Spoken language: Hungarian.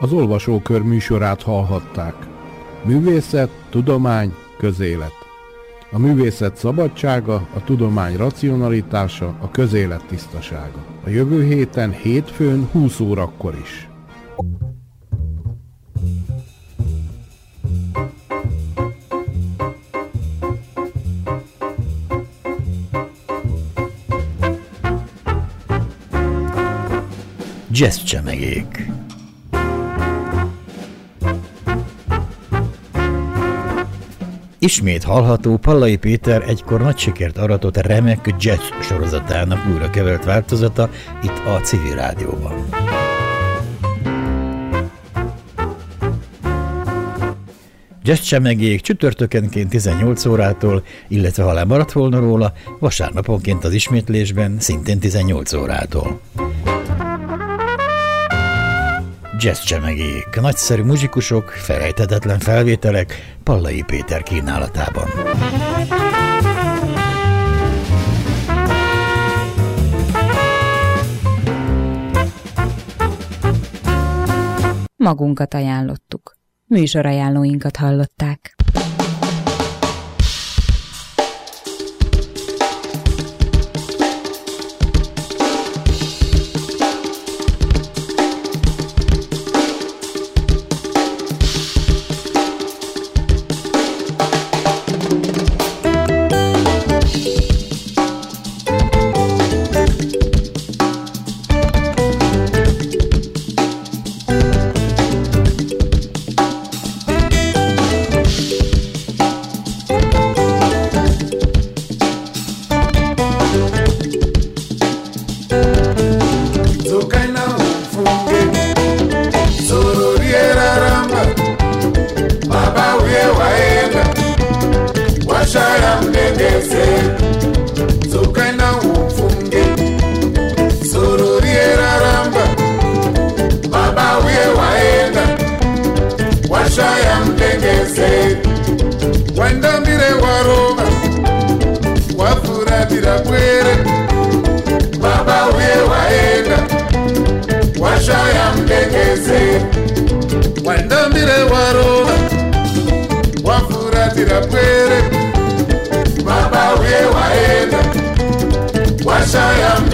Az Olvasókör műsorát hallhatták. Művészet, tudomány, közélet. A művészet szabadsága, a tudomány racionalitása, a közélet tisztasága. A jövő héten hétfőn 20 órakor is. Jazz csemegék. Ismét hallható Pallai Péter egykor nagy sikert aratott remek jazz sorozatának újra kevert változata itt a Civil Rádióban. Jazz csemegék csütörtökenként 18 órától, illetve ha lemaradt volna róla, vasárnaponként az ismétlésben szintén 18 órától. Jazz csemegék, nagyszerű muzsikusok, felejthetetlen felvételek Pallai Péter kínálatában. Magunkat ajánlottuk. Műsorajánlóinkat hallották. Shaya